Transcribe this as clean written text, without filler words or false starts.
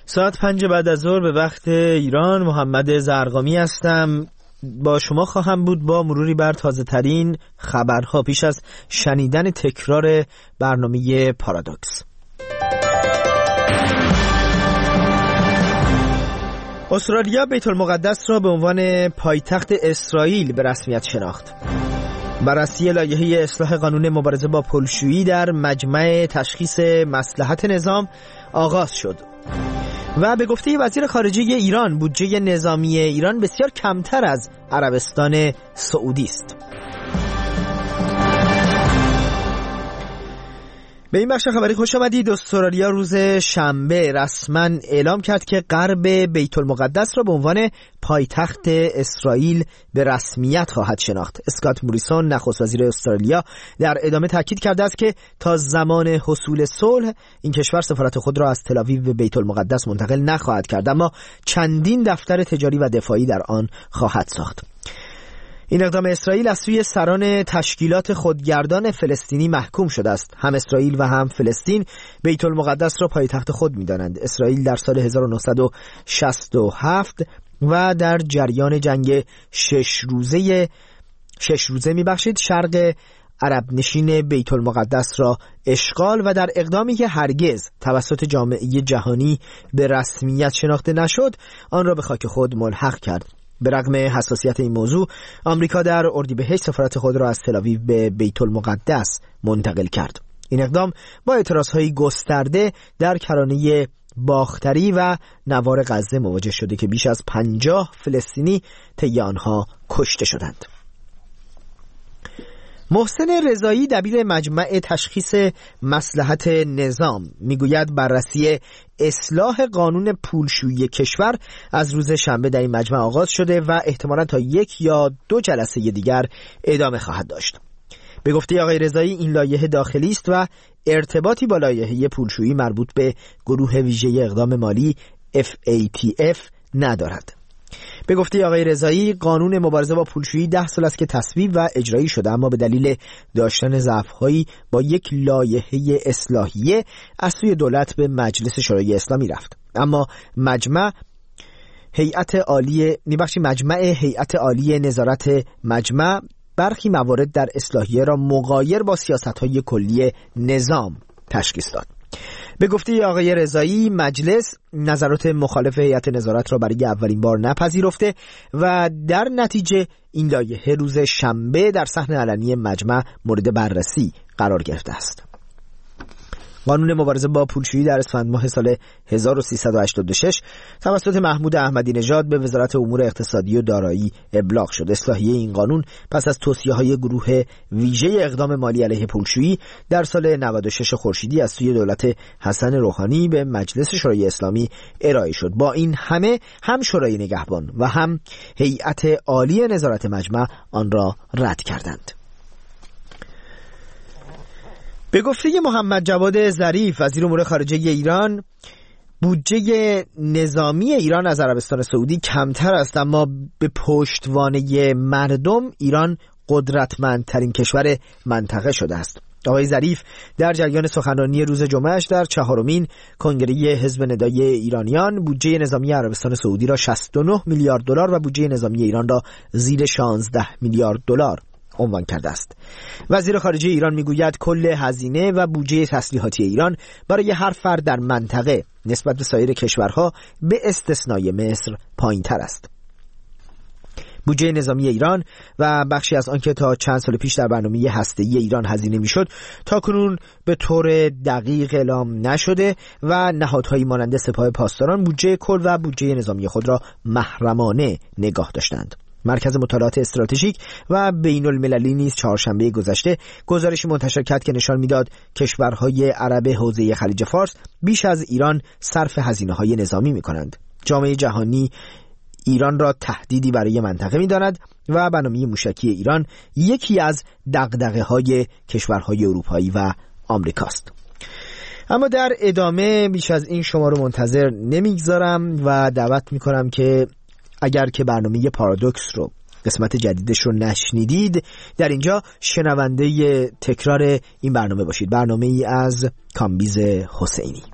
ساعت 5 بعد از ظهر به وقت ایران. محمد زرقامی هستم. با شما خواهم بود با مروری بر تازه ترین خبرها پیش از شنیدن تکرار برنامه پارادوکس. استرالیا بیت المقدس را به عنوان پایتخت اسرائیل به رسمیت شناخت. بررسی لایحه اصلاح قانون مبارزه با پلشویی در مجمع تشخیص مصلحت نظام آغاز شد. و به گفته وزیر خارجه ایران، بودجه نظامی ایران بسیار کمتر از عربستان سعودی است. به این بخش خبری خوش آمدید. استرالیا روز شنبه رسما اعلام کرد که غرب بیت المقدس را به عنوان پایتخت اسرائیل به رسمیت خواهد شناخت. اسکات موریسون، نخست وزیر استرالیا، در ادامه تاکید کرده است که تا زمان حصول صلح این کشور سفارت خود را از تل‌آویو به بیت المقدس منتقل نخواهد کرد، اما چندین دفتر تجاری و دفاعی در آن خواهد ساخت. این اقدام اسرائیل از سوی سران تشکیلات خودگردان فلسطینی محکوم شده است. هم اسرائیل و هم فلسطین بیت المقدس را پایتخت خود می‌دانند. اسرائیل در سال 1967 و در جریان جنگ 6 روزه شرق عرب نشین بیت المقدس را اشغال و در اقدامی که هرگز توسط جامعه جهانی به رسمیت شناخته نشد، آن را به خاک خود ملحق کرد. به رغم حساسیت این موضوع، آمریکا در اردیبهشت سفارت خود را از تل‌آویو به بیت المقدس منتقل کرد. این اقدام با اعتراضهای گسترده در کرانه باختری و نوار غزه مواجه شده که بیش از 50 فلسطینی طی آنها کشته شدند. محسن رضایی، دبیر مجمع تشخیص مصلحت نظام، میگوید بررسی اصلاح قانون پولشویی کشور از روز شنبه در این مجمع آغاز شده و احتمالاً تا 1 یا 2 جلسه دیگر ادامه خواهد داشت. به گفته آقای رضایی این لایحه داخلی است و ارتباطی با لایحه پولشویی مربوط به گروه ویژه اقدام مالی FATF ندارد. به گفته آقای رضایی قانون مبارزه با پولشویی 10 سال است که تصویب و اجرایی شده، اما به دلیل داشتن ضعف‌هایی با یک لایحه اصلاحیه از سوی دولت به مجلس شورای اسلامی رفت. اما مجمع هیئت عالی نظارت مجمع برخی موارد در اصلاحیه را مغایر با سیاست‌های کلی نظام تشخیص داد. به گفته آقای رضایی مجلس نظرات مخالف هیئت نظارت را برای اولین بار نپذیرفته و در نتیجه این لایحه روز شنبه در صحن علنی مجمع مورد بررسی قرار گرفته است. قانون مبارزه با پولشویی در اسفند ماه سال 1386 توسط محمود احمدی نژاد به وزارت امور اقتصادی و دارایی ابلاغ شد. اصلاحیه این قانون پس از توصیه‌های گروه ویژه اقدام مالی علیه پولشویی در سال 96 خورشیدی از سوی دولت حسن روحانی به مجلس شورای اسلامی ارائه شد. با این همه هم شورای نگهبان و هم هیئت عالی نظارت مجمع آن را رد کردند. به گفته محمد جواد ظریف، وزیر امور خارجه ایران، بودجه نظامی ایران از عربستان سعودی کمتر است، اما به پشتوانه مردم ایران قدرتمندترین کشور منطقه شده است. آقای ظریف در جریان سخنرانی روز جمعهش در 4مین کنگره حزب ندای ایرانیان بودجه نظامی عربستان سعودی را 69 میلیارد دلار و بودجه نظامی ایران را زیر 16 میلیارد دلار عنوان کرده است. وزیر خارجه ایران میگوید کل هزینه و بودجه تسلیحاتی ایران برای هر فرد در منطقه نسبت به سایر کشورها به استثنای مصر پایین‌تر است. بودجه نظامی ایران و بخشی از آن که تا چند سال پیش در برنامه هسته‌ای ایران هزینه میشد تاکنون به طور دقیق اعلام نشده و نهادهایی مانند سپاه پاسداران بودجه کل و بودجه نظامی خود را محرمانه نگاه داشتند. مرکز مطالعات استراتژیک و بین المللی نیز چهارشنبه گذشته گزارشی منتشر کرد که نشان میداد کشورهای عرب حوزه خلیج فارس بیش از ایران صرف هزینه‌های نظامی می‌کنند. جامعه جهانی ایران را تهدیدی برای منطقه می‌داند و برنامه موشکی ایران یکی از دغدغه‌های کشورهای اروپایی و آمریکاست. اما در ادامه بیش از این شما رو منتظر نمیگذارم و دعوت می‌کنم که اگر که برنامه پارادوکس رو قسمت جدیدش رو نشنیدید در اینجا شنونده تکرار این برنامه باشید. برنامه ای از کامبیز حسینی.